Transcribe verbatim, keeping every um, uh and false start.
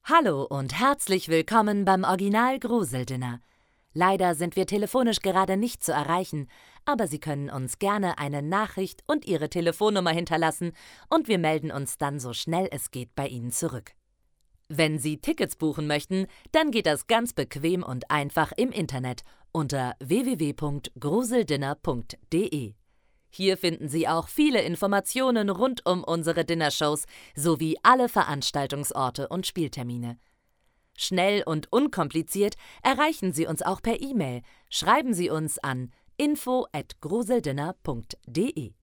Hallo und herzlich willkommen beim Original Gruseldinner. Leider sind wir telefonisch gerade nicht zu erreichen, aber Sie können uns gerne eine Nachricht und Ihre Telefonnummer hinterlassen und wir melden uns dann so schnell es geht bei Ihnen zurück. Wenn Sie Tickets buchen möchten, dann geht das ganz bequem und einfach im Internet unter w w w punkt gruseldinner punkt d e. Hier finden Sie auch viele Informationen rund um unsere Dinnershows sowie alle Veranstaltungsorte und Spieltermine. Schnell und unkompliziert erreichen Sie uns auch per E-Mail. Schreiben Sie uns an info at gruseldinner punkt d e.